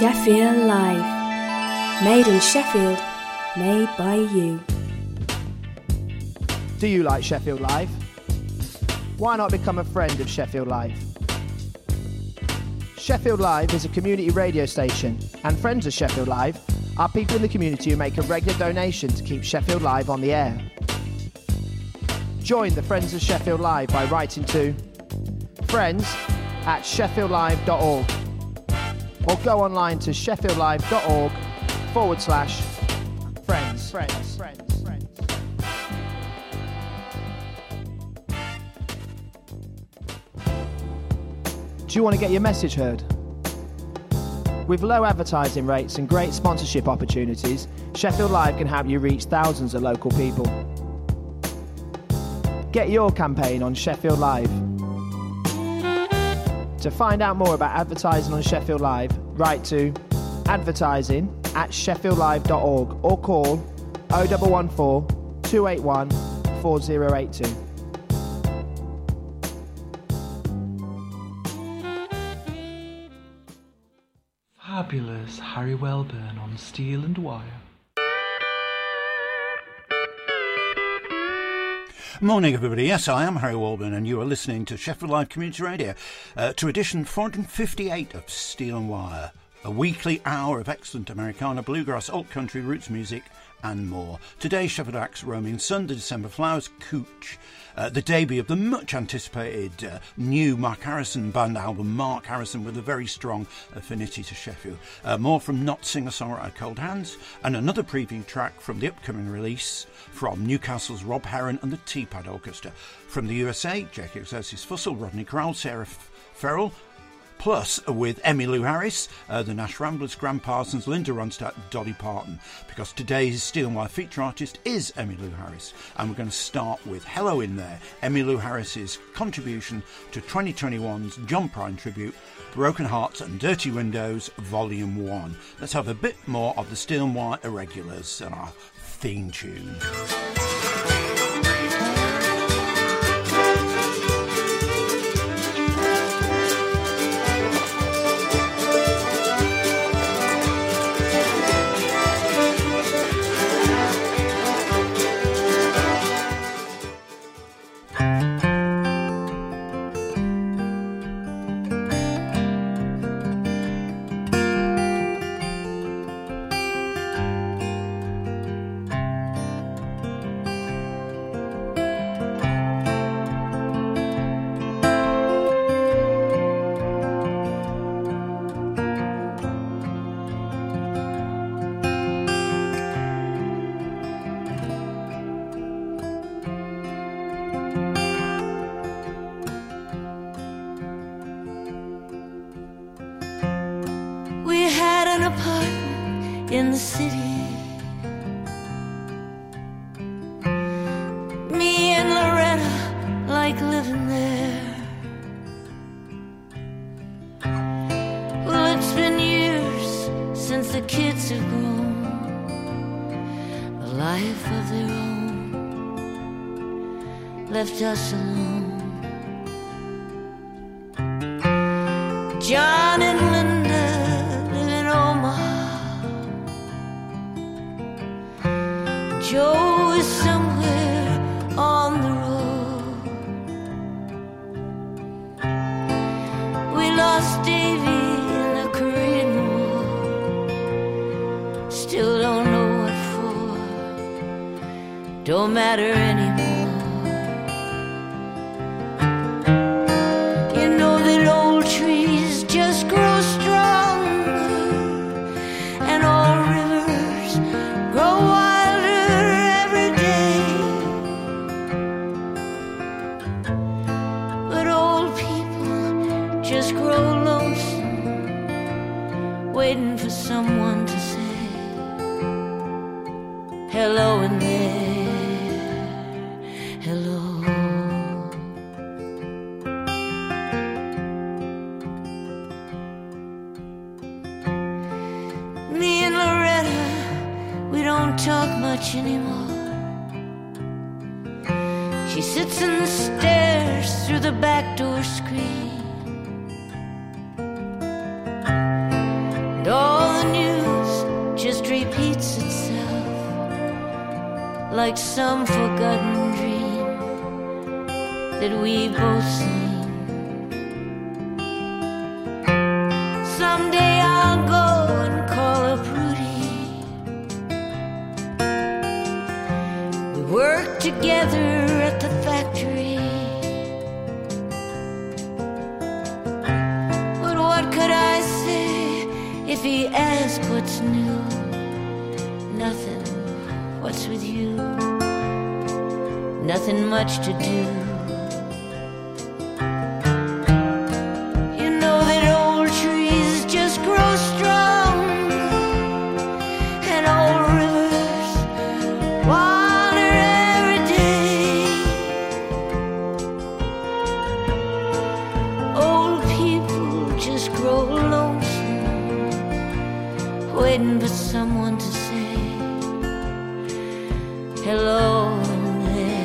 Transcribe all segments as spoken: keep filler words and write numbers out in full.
Sheffield Live. Made in Sheffield, made by you. Do you like Sheffield Live? Why not become a friend of Sheffield Live? Sheffield Live is a community radio station, and friends of Sheffield Live are people in the community who make a regular donation to keep Sheffield Live on the air. Join the Friends of Sheffield Live by writing to friends at sheffield live dot org or go online to sheffield live dot org forward slash friends. Friends. Friends. Friends. Do you want to get your message heard? With low advertising rates and great sponsorship opportunities, Sheffield Live can help you reach thousands of local people. Get your campaign on Sheffield Live. To find out more about advertising on Sheffield Live, write to advertising at sheffield live dot org or call oh one one four, two eight one, four oh eight two. Fabulous Harry Welburn on Steel and Wire. Morning, everybody. Yes, I am Harry Walburn, and you are listening to Sheffield Live Community Radio, uh, to edition four hundred fifty-eight of Steel and Wire, a weekly hour of excellent Americana, bluegrass, alt country, roots music, and more. Today, Sheffield acts Roaming Sun, The December Flowers, Cooch, uh, the debut of the much-anticipated uh, new Mark Harrison band album, Mark Harrison, with a very strong affinity to Sheffield. Uh, more from Not Singer-Songwriter Cold Hands, and another preview track from the upcoming release from Newcastle's Rob Heron and the Teapad Orchestra. From the U S A, Jackie Exercis Fussell, Rodney Crowell, Sarah F- Farrell, plus with Emmylou Harris, uh, the Nash Ramblers, Graham Parsons, Linda Ronstadt, Dolly Parton, because today's Steel and Wire feature artist is Emmylou Harris. And we're going to start with Hello in There, Emmylou Harris's contribution to twenty twenty-one's John Prine tribute, Broken Hearts and Dirty Windows, Volume one. Let's have a bit more of the Steel and Wire Irregulars and our theme tune. In the city, me and Loretta like living there. Well, it's been years since the kids have grown a life of their own, left us alone. John and Linda live in Omaha. Joe is somewhere on the road. We lost Davy in the Korean War. Still don't know what for. Don't matter anymore. You know that old trees just grow stronger, and all rivers grow wild. Just grow lonesome, waiting for someone to say hello in there, hello. Me and Loretta, we don't talk much anymore. She sits and stares through the back door screen. Oh, like some forgotten dream that we both seen. Someday I'll go and call up Rudy. We worked together at the factory. But what could I say if he asked what's new? Nothing. What's with you? Nothing much to do. You know that old trees just grow strong, and old rivers water every day. Old people just grow lonesome, waiting for someone to say hello there.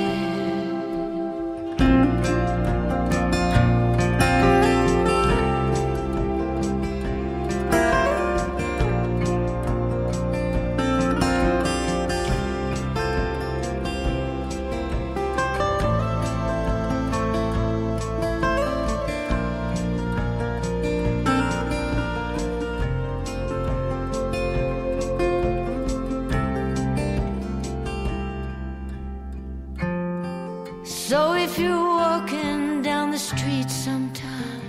So if you're walking down the street sometime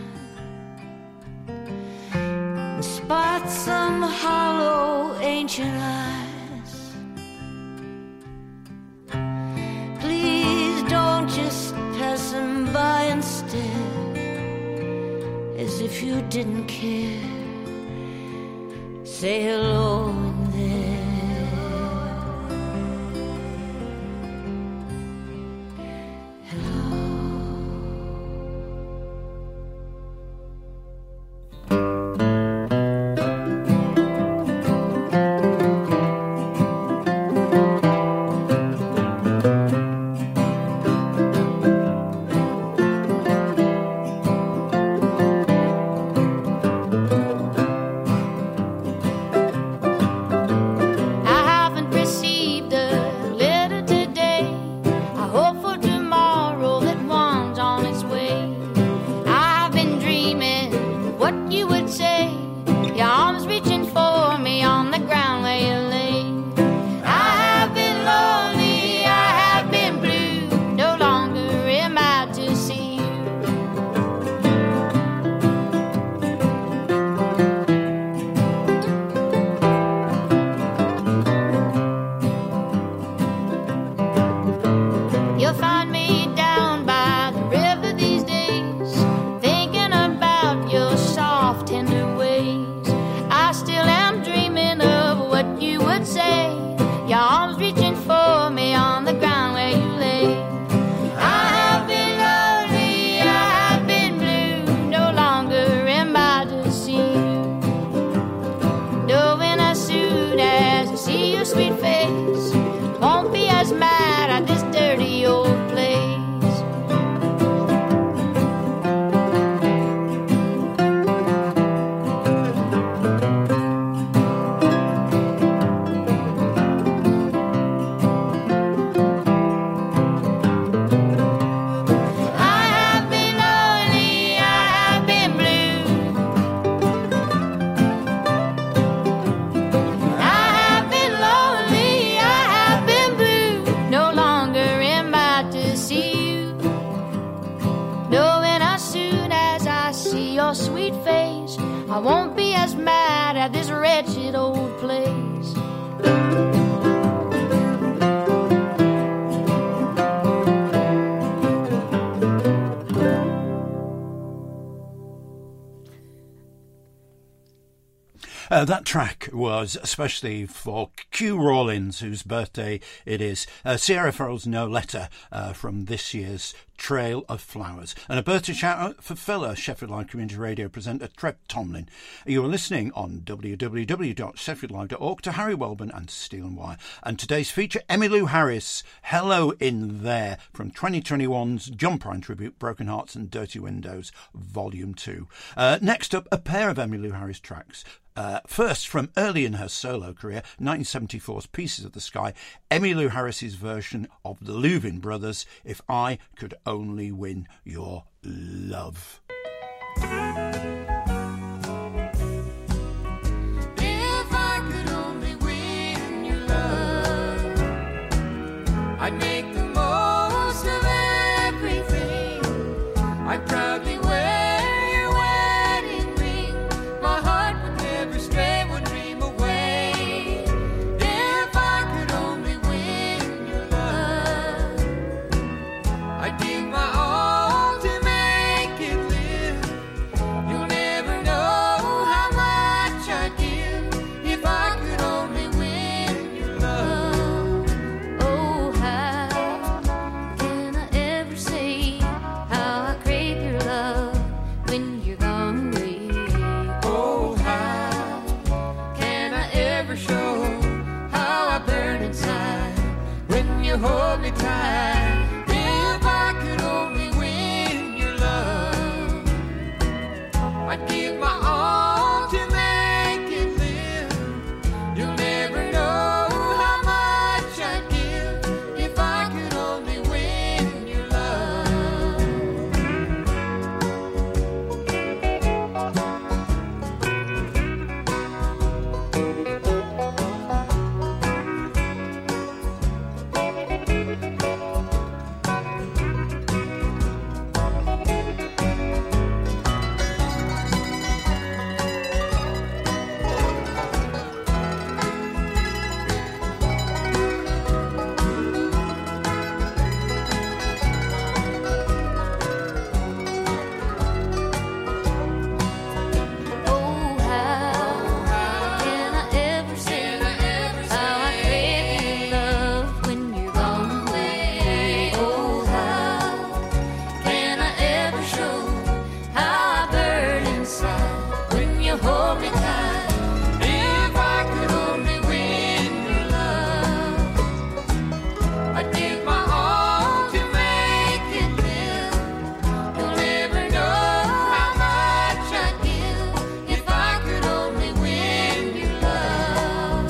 and spot some hollow ancient eyes, please don't just pass them by and stare as if you didn't care. Say hello in there. I won't be as mad at this wretched old place. Uh, that track was especially for Q Rawlins, whose birthday it is. Uh, Sierra Farrell's No Letter uh, from this year's Trail of Flowers. And a birthday shout out for fellow Sheffield Live Community Radio presenter Trev Tomlin. You are listening on w w w dot sheffield live dot org to Harry Welburn and Steel and Wire. And today's feature, Emmylou Harris, Hello in There, from twenty twenty-one's John Prine tribute, Broken Hearts and Dirty Windows, Volume two. Uh, next up, a pair of Emmylou Harris tracks. Uh, first, from early in her solo career, nineteen seventy-four's Pieces of the Sky, Emmylou Harris's version of the Louvin Brothers, If I Could Only Win Your Love. If I could only win your love, I'd make the most of everything. I'd proudly wear your wedding ring. My heart would never stray one dream away. If I could only win your love, I'd give my all to make it live. You'll never know how much I'd give if I could only win your love. Oh, how can I ever say how I crave your love when you're gone away? Oh, how can I ever show how I burn inside when you hold me tight? If I could only win your love, I'd give my all to make it live. You'll never know how much I'd give if I could only win your love. Oh, how can I ever say how I crave your love when you're gone away? Oh, how can I ever show how I burn inside when you hold me tight? If I could only win your love, I'd give my all to make it live. You'll never know how much I'd give if I could only win your love.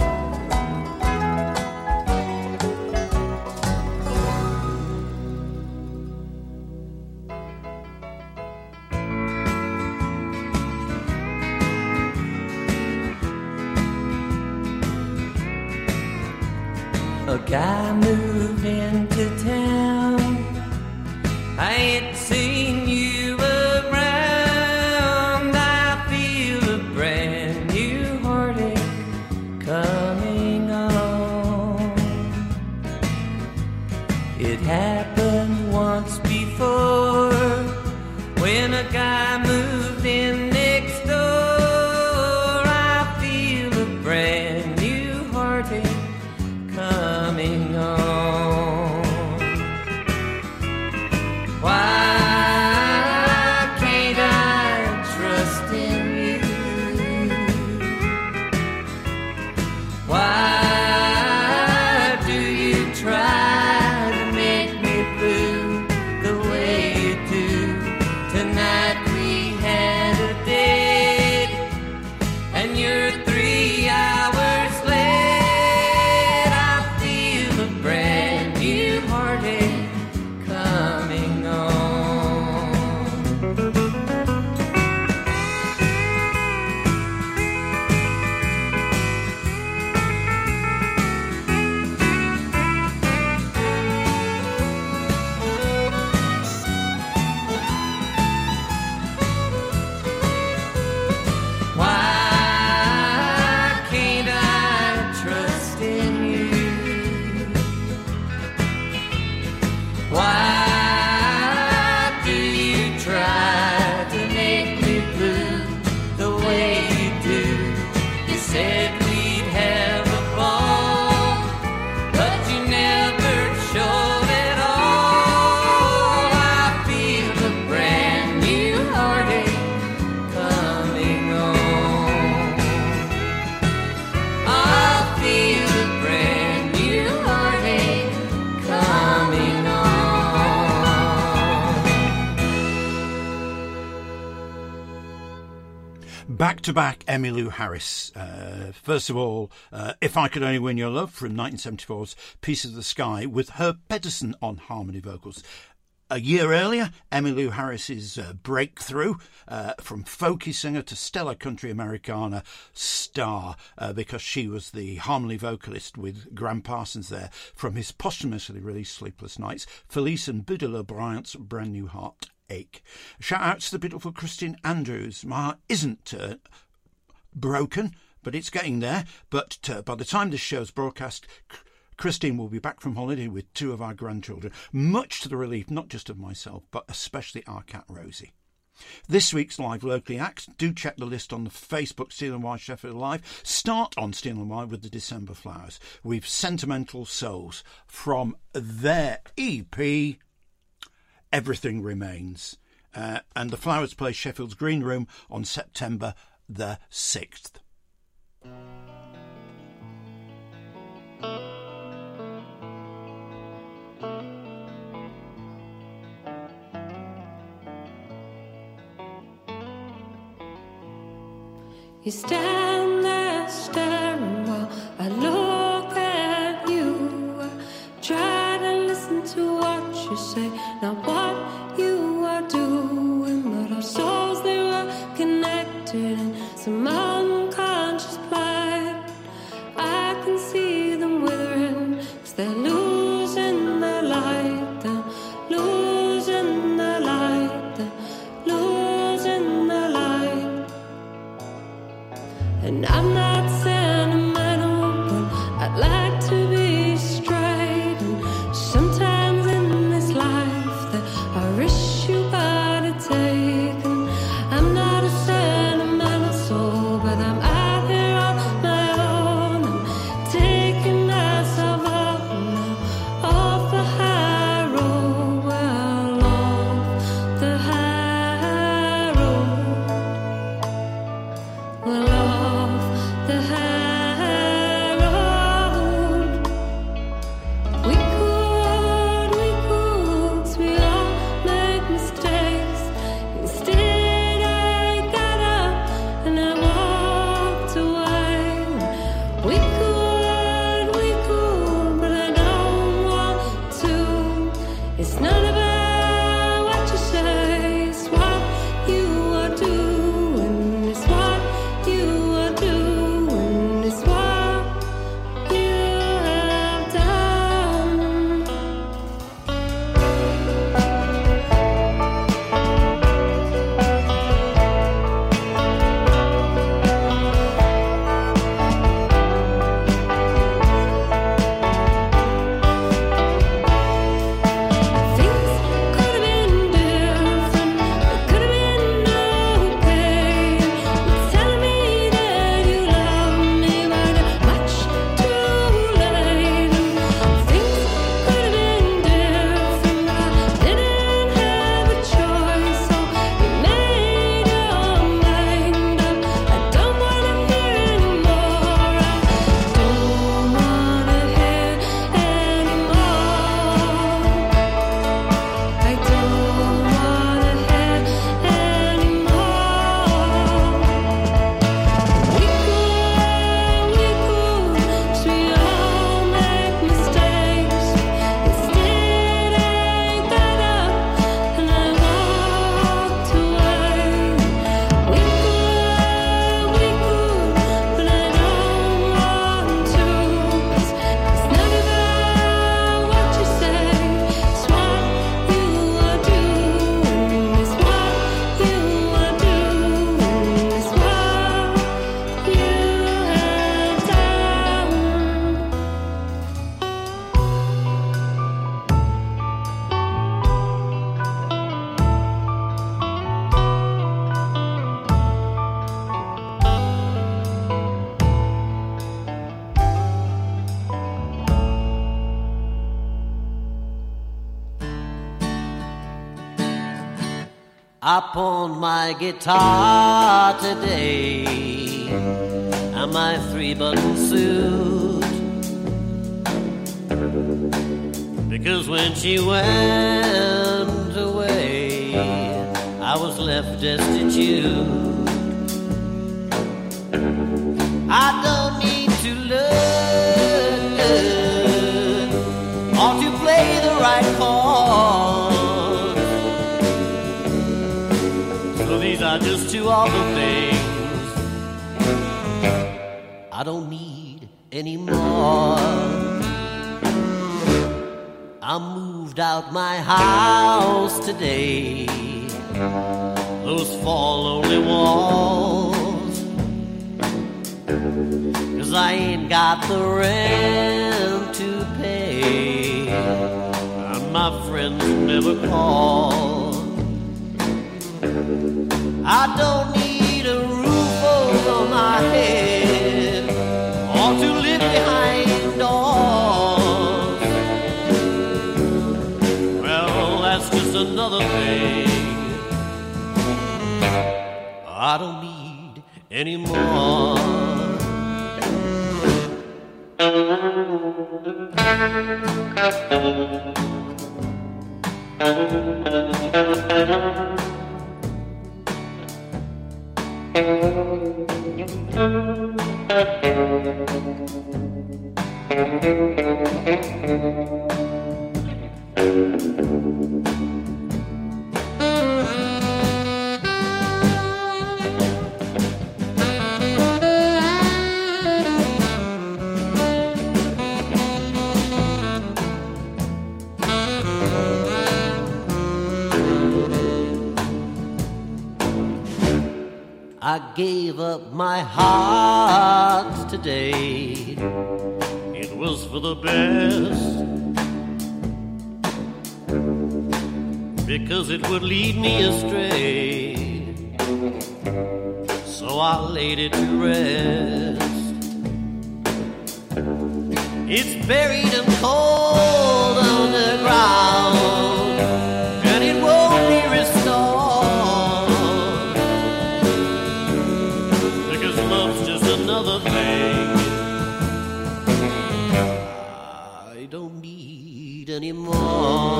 A guy moved into town. I ain't seen you around. I feel a brand new heartache coming on. It happened once before when a guy moved in next door. I feel a brand new heartache coming on. Why Back-to-back Emmylou Harris. Uh, first of all, uh, If I Could Only Win Your Love from nineteen seventy-four's Piece of the Sky with Herb Pedersen on harmony vocals. A year earlier, Emmylou Harris's uh, breakthrough uh, from folky singer to stellar country Americana star, uh, because she was the harmony vocalist with Graham Parsons there from his posthumously released Sleepless Nights, Felice and Budula Bryant's Brand New Heart Ache. Shout out to the beautiful Christine Andrews. My heart isn't uh, broken, but it's getting there. But uh, by the time this show's broadcast, Christine will be back from holiday with two of our grandchildren, much to the relief not just of myself, but especially our cat Rosie. This week's live locally acts, do check the list on the Facebook Steel and Wire Sheffield Live. Start on Steel and Wire with the December Flowers. We've Sentimental Souls from their E P, Everything Remains. Uh, and the Flowers play Sheffield's Green Room on September the sixth. You stand there staring while I look at you. I try to listen to what you say, not what you are doing. But our souls, they were connected in some unconscious plight. I can see them withering, 'cause they're losing their light. They're losing their light. They're losing their light. And I'm not sentimental, but I'd like to be straight. And sometimes in this life there are risks you gotta take. And I'm not a sentimental soul, but I'm out here on my own. I'm taking myself up now, off the high road. Well, off the high road. Well, off the high road. We could, we could, 'cause we all make mistakes. Instead I got up and I walked away. We could, we could, but I don't want to. It's not about what you say, it's what you are doing. It's what you are doing. It's what you have done. Things could have been different. It could have been okay. You're telling me that you love me, but much too late. Things could have been different, but I didn't have a choice. So you made your mind up. I don't wanna hear anymore. I don't wanna hear anymore. I don't wanna hear anymore. We could, we could, 'cause we all make mistakes. Instead I got up and I walked away. We could, we could, but I don't want to. 'Cause it's not about what you say, it's what you are doing. It's what you are doing. It's what you have done. I pawned my guitar today and my three-button suit, because when she went away I was left destitute. I don't need to learn or to play the right chord. So these are just two of the things I don't need anymore. I moved out my house today, those four lonely walls, 'cause I ain't got the rent to pay, and my friends never call. I don't need a roof over my head or to live behind doors. Well, that's just another thing I don't need anymore. I gave up my heart today. It was for the best, because it would lead me astray. So I laid it to rest. It's buried and cold underground, and it won't be restored, because love's just another thing I don't need anymore.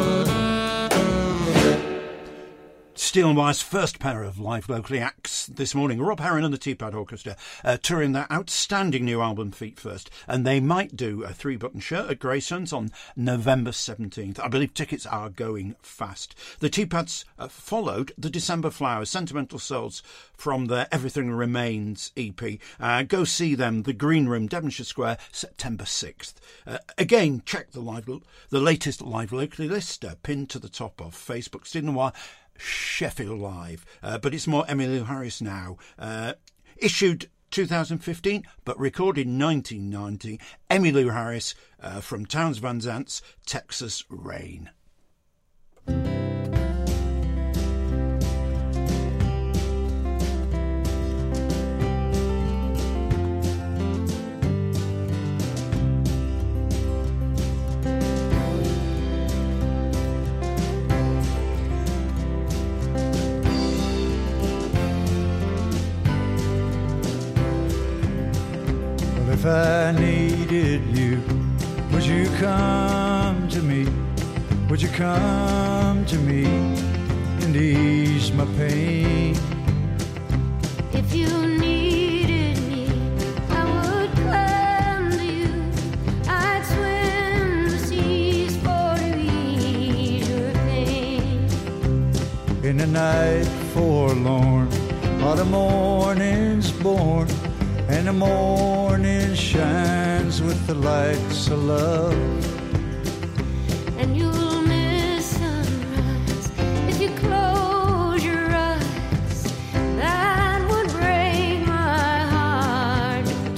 Steel and Wire's first pair of live locally acts this morning. Rob Herron and the Teapot Orchestra uh, touring their outstanding new album Feet First, and they might do a three-button shirt at Graysons on November seventeenth. I believe tickets are going fast. The Teapots uh, followed the December Flowers, Sentimental Souls, from their Everything Remains E P. Uh, go see them, the Green Room, Devonshire Square, September sixth. Uh, again, check the live, the latest live locally list, uh, pinned to the top of Facebook. Steel and Wire, Sheffield Live, uh, but it's more Emmylou Harris now. Uh, issued two thousand fifteen, but recorded nineteen ninety. Emmylou Harris uh, from Townes Van Zant's Texas Rain. If I needed you, would you come to me? Would you come to me and ease my pain? If you needed me, I would come to you. I'd swim the seas for to ease your pain. In the night forlorn, while the morning's born, and the morning shines with the lights of love. And you'll miss sunrise if you close your eyes. That would break my heart in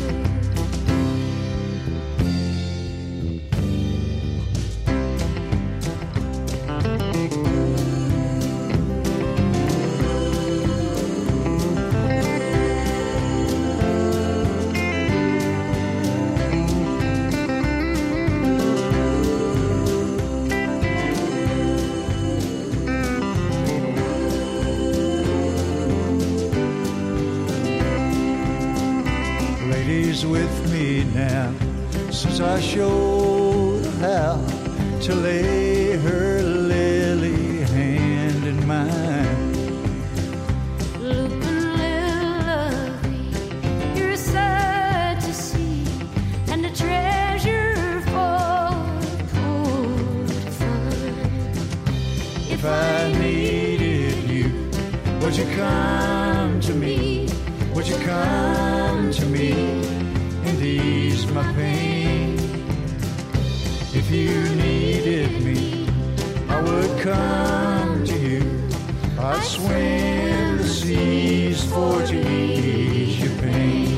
with me now, since I showed how to lay her lily hand in mine. Lupin, little lovey, you're a would you come to me and ease my pain? If you needed me, I would come to you. I'd swim the seas for to ease your pain.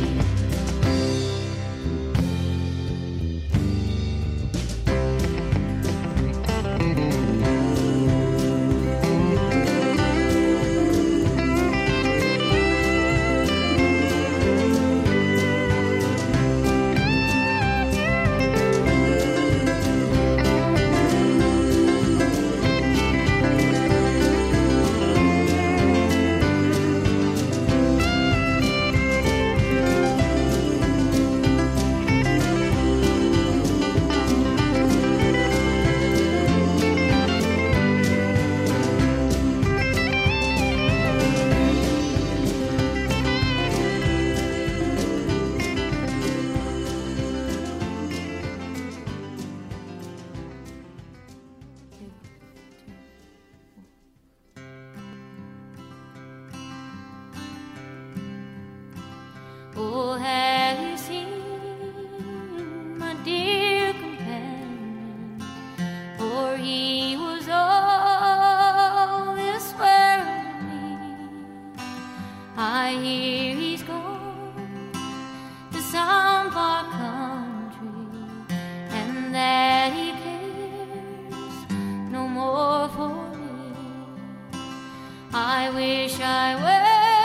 Oh, have you seen my dear companion? For he was all this world to me. I hear he's gone to some far country, and that he cares no more for me. I wish I were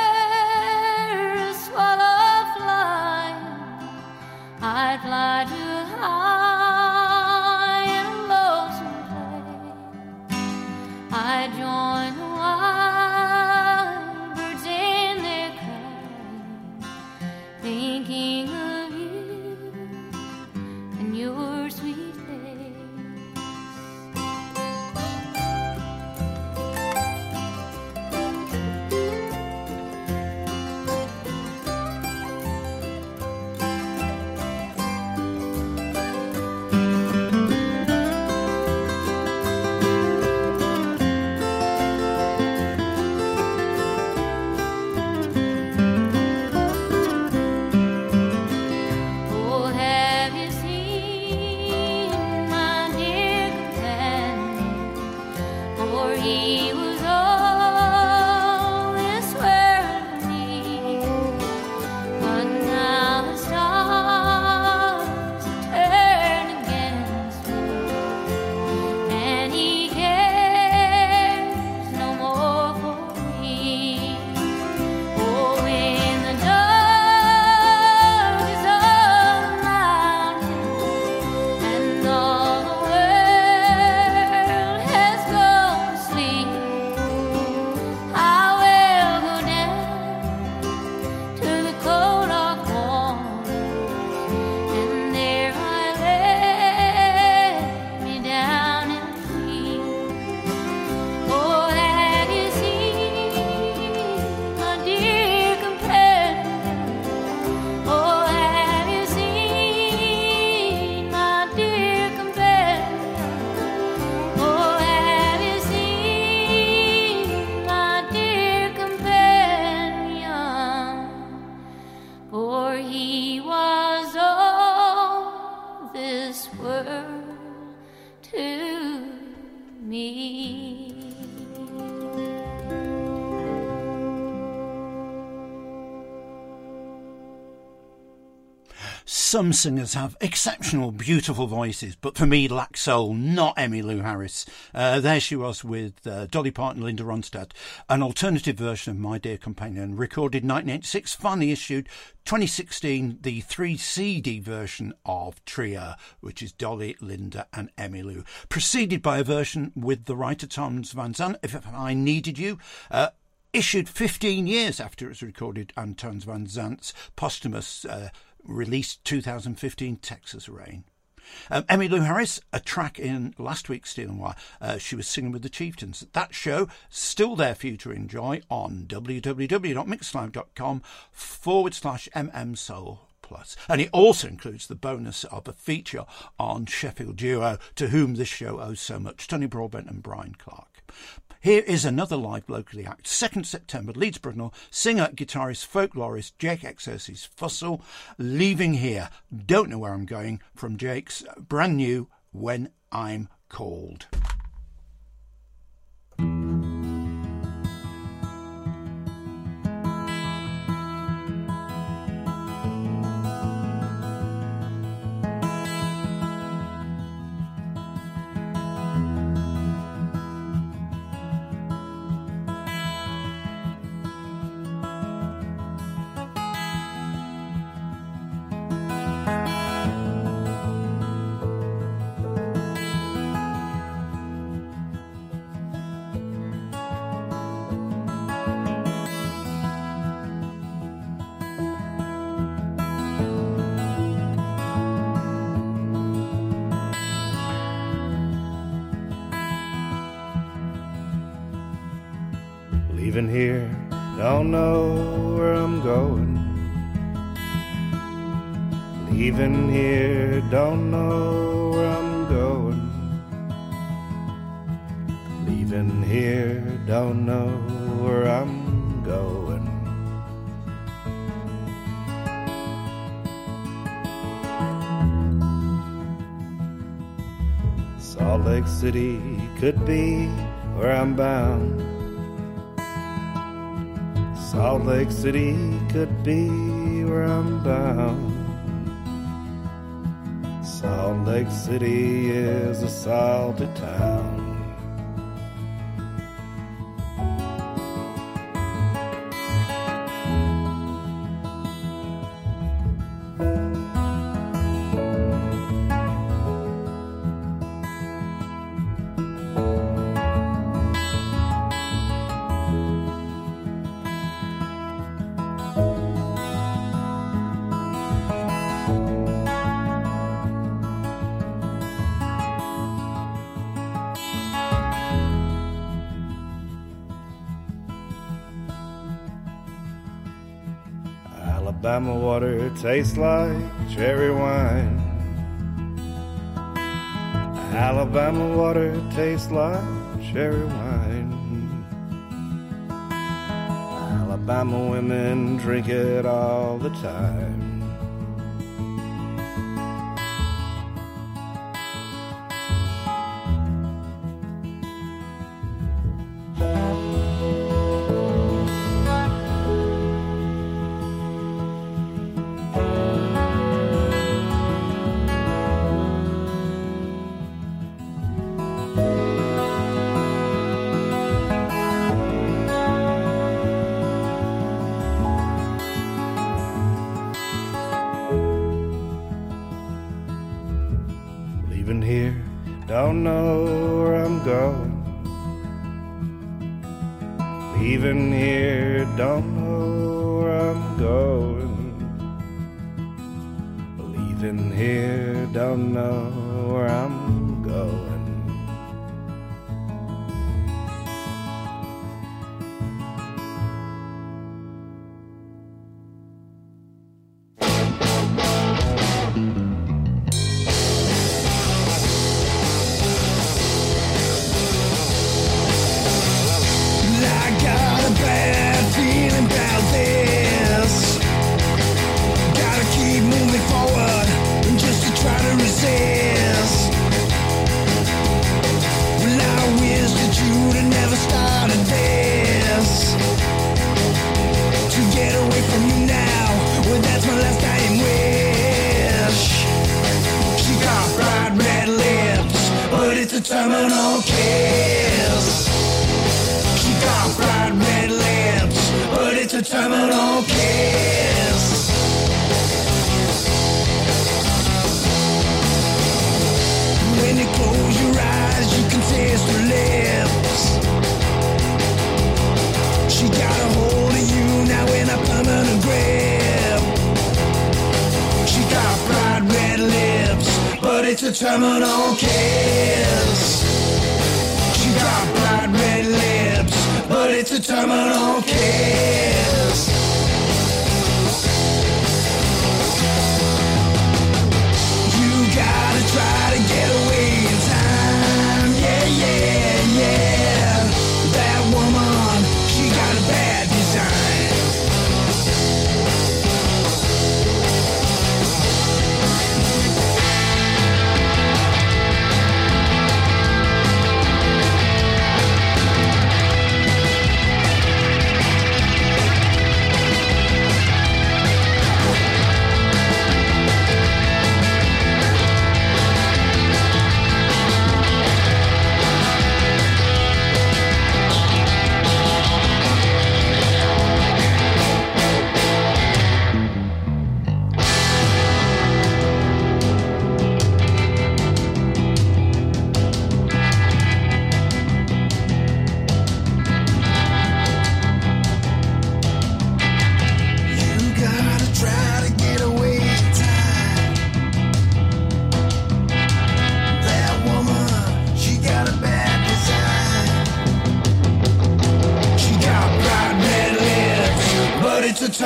I'd fly to high and lonesome place. I'd join the wild birds in their cry, thinking of you and your sweet face. Some singers have exceptional, beautiful voices, but for me, lack soul, not Emmylou Harris. Uh, there she was with uh, Dolly Parton and Linda Ronstadt, an alternative version of My Dear Companion, recorded nineteen eighty-six, finally issued twenty sixteen, the three C D version of Trio, which is Dolly, Linda and Emmylou, preceded by a version with the writer Townes Van Zandt, If I Needed You, uh, issued fifteen years after it was recorded, and Townes Van Zandt's posthumous uh, released two thousand fifteen Texas Rain. Um, Emmylou Harris, a track in last week's Steel and Wire, uh, she was singing with the Chieftains. That show still there for you to enjoy on www.mixcloud.com forward slash mmsoul plus. And it also includes the bonus of a feature on Sheffield duo to whom this show owes so much, Tony Broadbent and Brian Clark. Here is another live locally act. second September, Leeds, Brunel, singer, guitarist, folklorist Jake Exercy's Fussell, Leaving Here. Don't know where I'm going, from Jake's brand new When I'm Called. Leaving here, don't know where I'm going. Leaving here, don't know where I'm going. Leaving here, don't know where I'm going. Salt Lake City could be where I'm bound. Salt Lake City could be where I'm bound. Salt Lake City is a salty town. Alabama water tastes like cherry wine. Alabama water tastes like cherry wine. Alabama women drink it all the time. Leaving here, don't know where I'm going. Leaving here, don't know where I'm going. Leaving here, don't know where I'm going. Terminal kiss. She got bright red lips, but it's a terminal kiss. When you close your eyes, you can taste her lips. She got a hold of you now in a permanent grip. She got bright red lips, but it's a terminal kiss. She got bright red lips, but it's a terminal kiss. You gotta try to get away in time, yeah, yeah, yeah.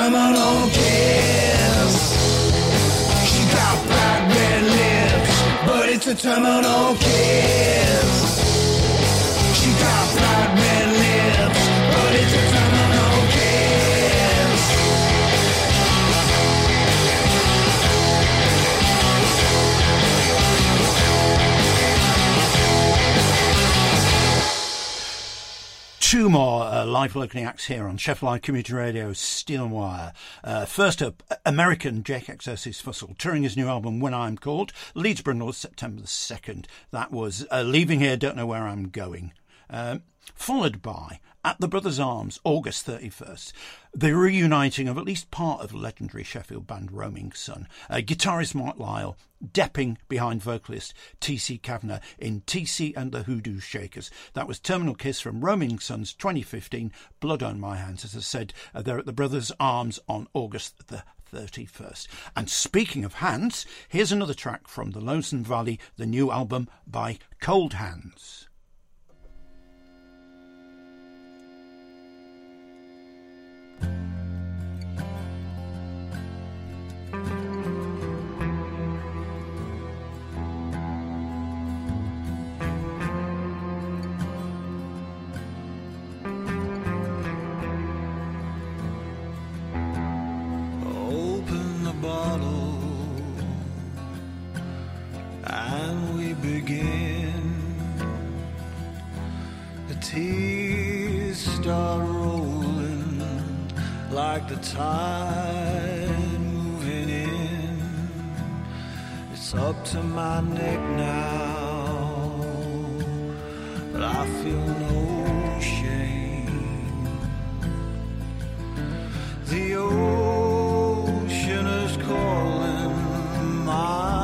terminal kiss. She got bright red lips, but it's a terminal kiss. She got bright red lips, but it's a terminal kiss. Two more uh, live locally acts here on Sheffield Live Community Radio, Steel and Wire. Uh, first up, American Jake X S's Fussell, touring his new album When I'm Called, Leeds, Brindle, September the second. That was uh, Leaving Here, Don't Know Where I'm Going. Um, followed by At the Brothers' Arms, August thirty-first. The reuniting of at least part of legendary Sheffield band Roaming Sun. Uh, guitarist Mark Lyle depping behind vocalist T C Kavanagh in T C and the Hoodoo Shakers. That was Terminal Kiss from Roaming Sun's twenty fifteen Blood on My Hands. As I said, uh, they're at the Brothers' Arms on August the thirty-first. And speaking of hands, here's another track from the Lonesome Valley, the new album by Cold Hands. And we begin. The tears start rolling like the tide moving in. It's up to my neck now, but I feel no shame. The ocean is calling my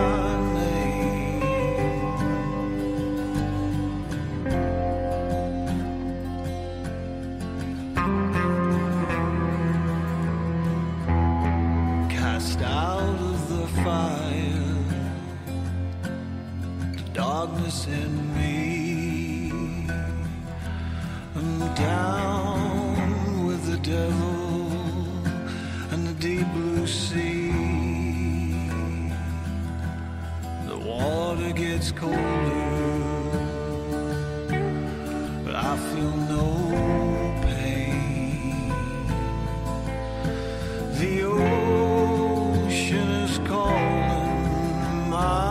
darkness in me. I'm down with the devil and the deep blue sea. The water gets colder, but I feel no pain. The ocean is calling my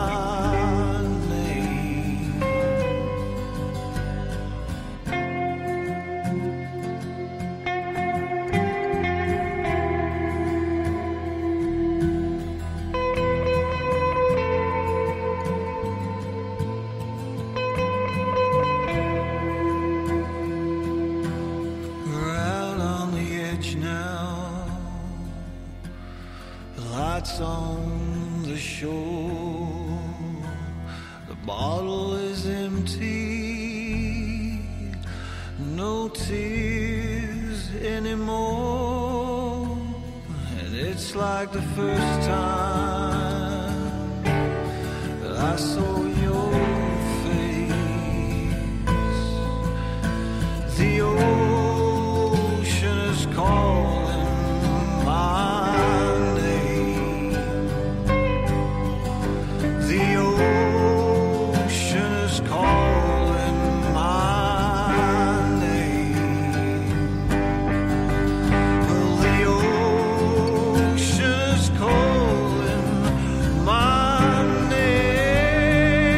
on the shore. The bottle is empty, no tears anymore. And it's like the first time that I saw your face. The ocean is calling my My name.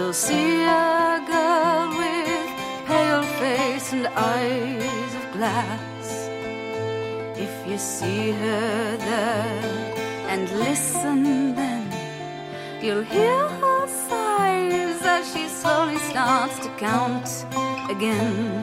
you'll see a girl with pale face and eyes of glass. If you see her there and listen, then you'll hear her sighs as she slowly starts to count again.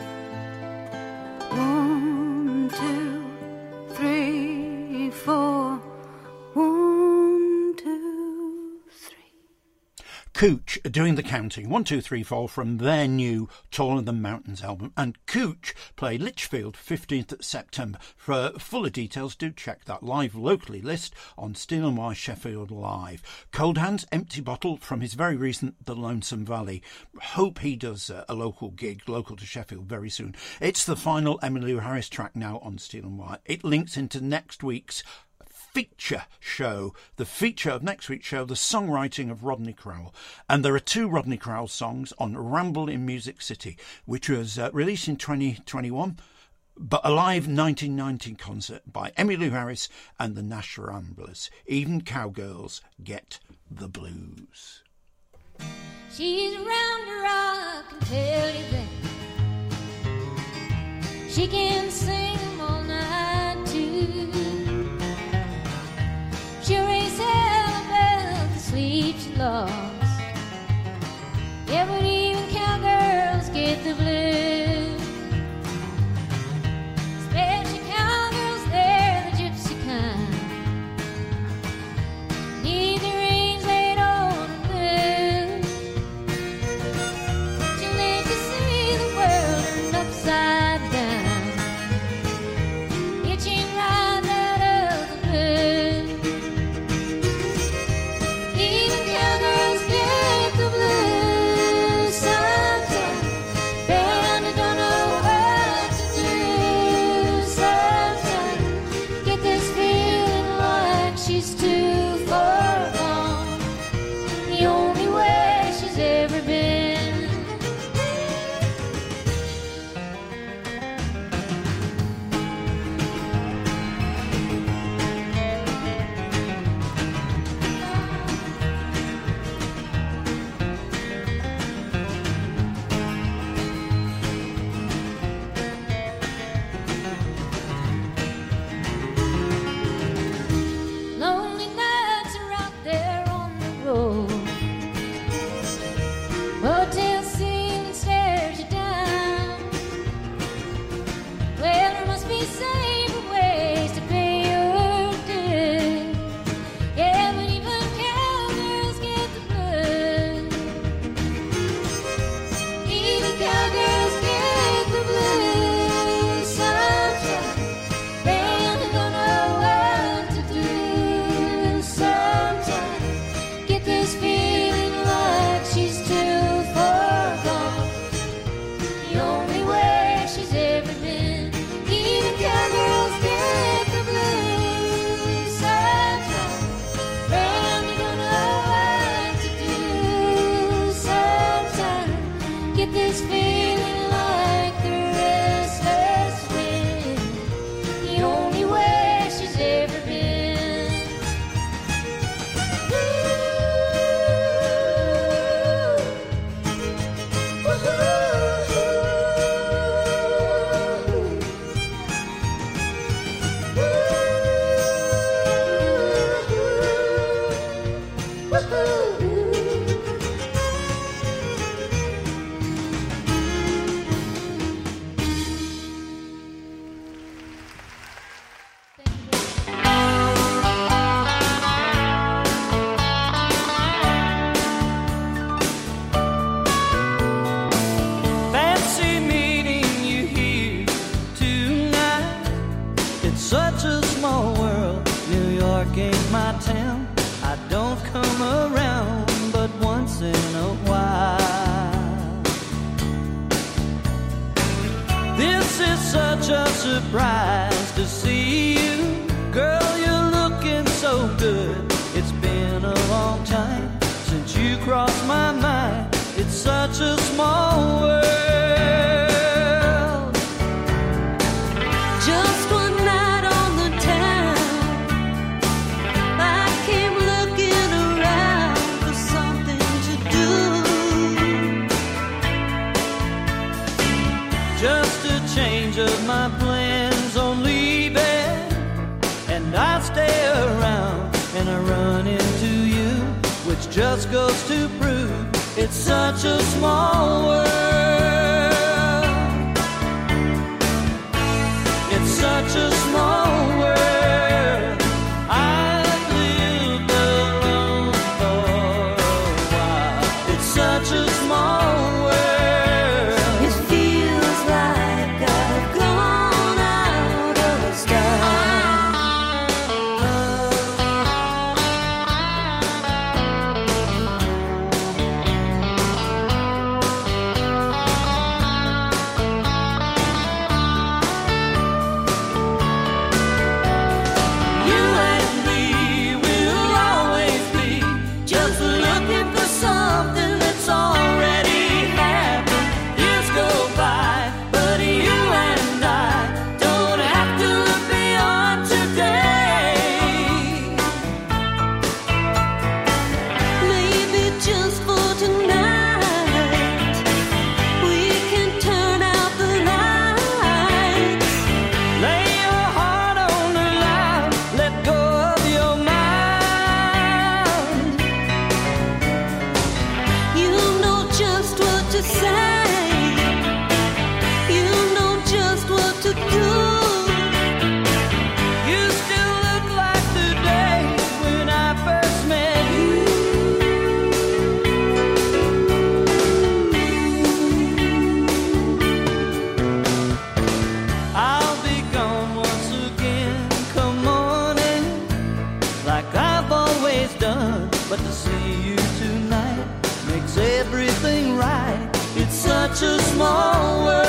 One, two, three, four. One, two, three. Cooch doing the counting. One, two, three, four from their new Taller Than Mountains album. And Cooch play Lichfield fifteenth of September. For fuller details, do check that live locally list on Steel and Wire Sheffield Live. Cold Hands, Empty Bottle from his very recent The Lonesome Valley. Hope he does a, a local gig, local to Sheffield, very soon. It's the final Emmylou Harris track now on Steel and Wire. It links into next week's feature show, the feature of next week's show, the songwriting of Rodney Crowell. And there are two Rodney Crowell songs on Ramble in Music City, which was uh, released in twenty twenty-one, but a live nineteen ninety concert by Emmylou Harris and the Nash Ramblers. Even cowgirls get the blues. She's around the rock and tell you that she can sing them all night too. She'll raise hell about the sleep she lost. Yeah, but even cowgirls get the blues. Special cowgirls, they're the gypsy kind. Need the reins laid on the blues. She'll let you see the world turned upside down, itching right out of the blues. Even cowgirls get the blues sometimes. They don't know what to do sometimes. Get this feeling like she's too far gone, the only way she's ever been. Lonely nights are out there on the road. Motel ceiling stares you down. Well, there must be safer ways to pay your dues. Yeah, but even cowgirls get the blues. Even cowgirls get the blues sometimes. They don't know what to do sometimes. Get this feeling like she's too far gone, the only way she's ever been. Even cowgirls get the blues sometimes. They don't know what to do sometimes. Get this feeling like the restless wind, the only way she's ever been. Fancy meeting you here tonight. It's such a small world. New York ain't my town. I don't come around but once in a while. This is such a surprise to see you. Girl, you're looking so good. It's been a long time since you crossed my mind. It's such a small world. Just one night on the town, I came looking around for something to do. run into you, which just goes to prove it's such a small world. It's such a small world. I've lived alone for a while. It's such a small world. It feels like I've gone out of style. You and me will always be just looking for something that's already happened. Years go by, but you and I don't have to look beyond today. Maybe just for tonight, we can turn out the lights. Lay your heart on the line, let go of your mind. You know just what to say. You know just what to do. You still look like the day when I first met you. I'll be gone once again, come morning, like I've always done. But to see you tonight makes everything right. It's such a small world.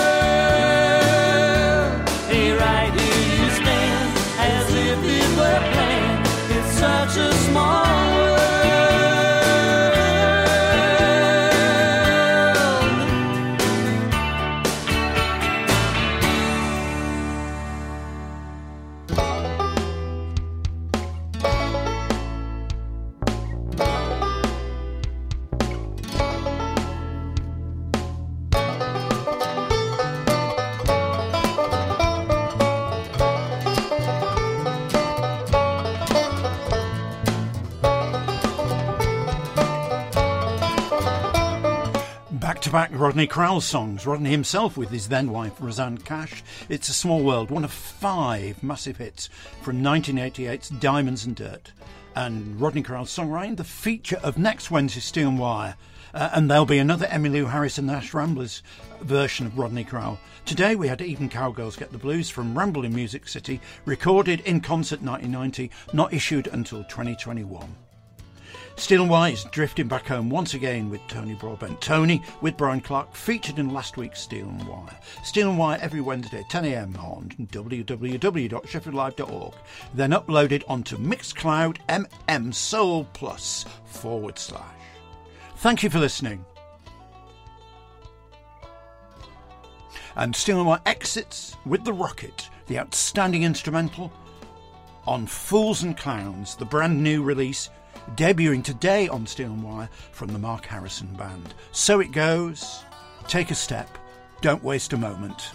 Hey, right here you stand, as if it were planned. It's such a small world. Back-to-back Rodney Crowell songs, Rodney himself with his then-wife Roseanne Cash. It's a Small World, one of five massive hits from nineteen eighty-eight's Diamonds and Dirt. And Rodney Crowell's songwriting, the feature of next Wednesday's Steel and Wire. Uh, and there'll be another Emmylou Harris and the Nash Ramblers version of Rodney Crowell. Today we had Even Cowgirls Get the Blues from Ramble in Music City, recorded in concert nineteen ninety, not issued until twenty twenty-one. Steel and Wire is drifting back home once again with Tony Broadbent. Tony, with Brian Clark, featured in last week's Steel and Wire. Steel and Wire every Wednesday, ten a m on w w w dot sheffield live dot org. Then uploaded onto Mixcloud M M Soul Plus forward slash. Thank you for listening. And Steel and Wire exits with The Rocket, the outstanding instrumental on Fools and Clowns, the brand new release debuting today on Steel and Wire from the Mark Harrison Band. So it goes. Take a step. Don't waste a moment.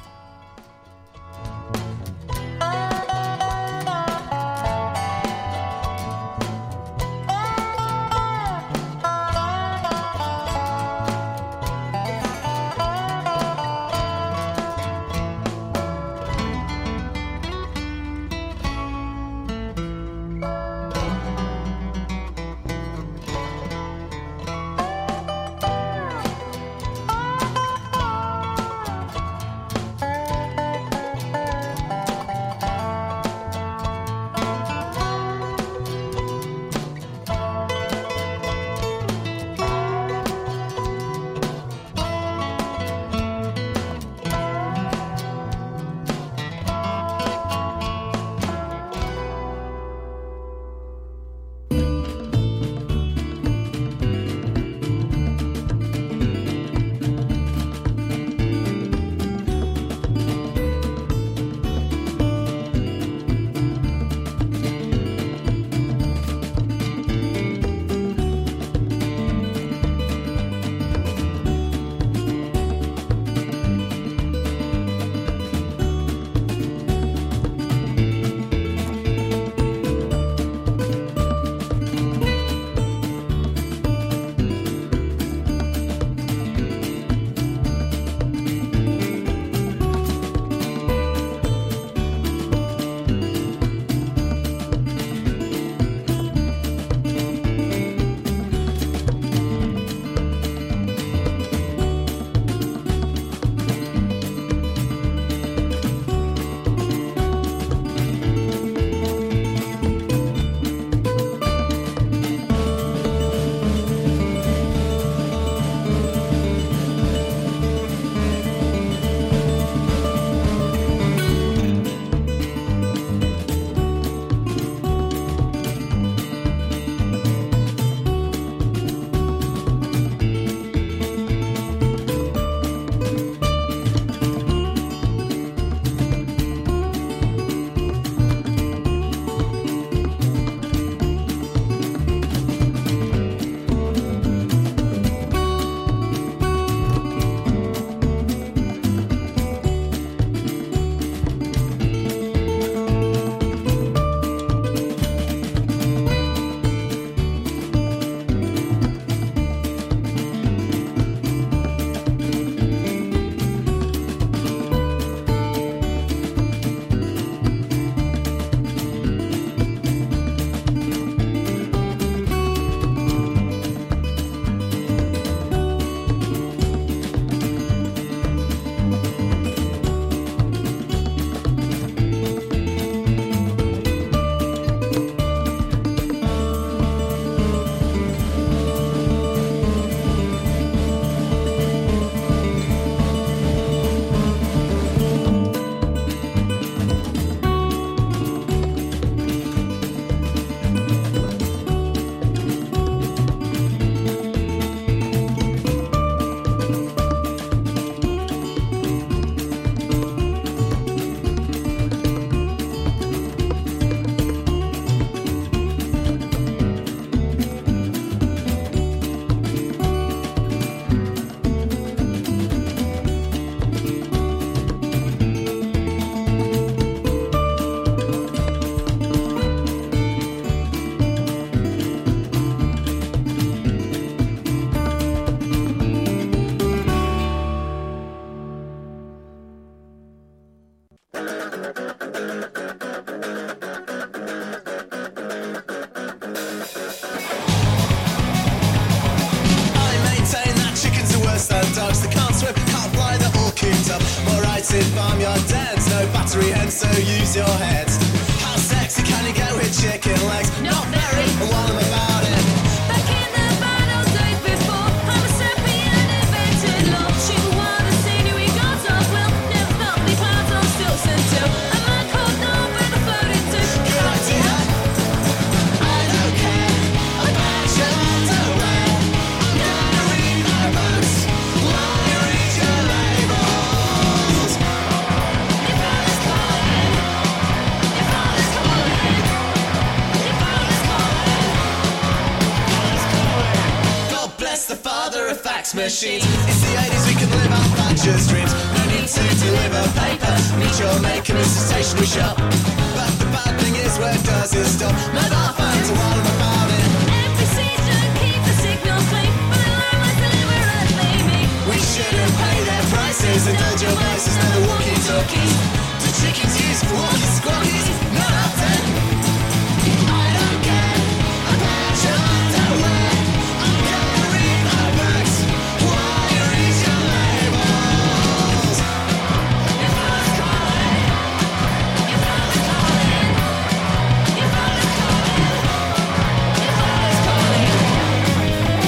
use your head. How sexy can you get with chicken legs? Not very. And while I'm about it, Back in the bad old days before Homo sapien invented love, she wanna see you, we got off well. Never felt me clouds on stilts until a man called Norbert floated to Cartier. I don't care about your underwear. I'm gonna read my books while you read your labels. Your father's calling. Your father's calling. Your father's calling. Father's calling. God bless the father of fax machines. It's the eighties, we can live out Thatcher's dreams. No need to deliver paper. Meet your maker, it's a stationery shop. But the bad thing is, where does it stop? Mobile phones are while I'm about it. N P Cs should keep the signals clean, but the line was deliberately mean. We shouldn't pay their prices. Indulge your vices, not the walkie-talkies. The chickens use walkie-squawkies.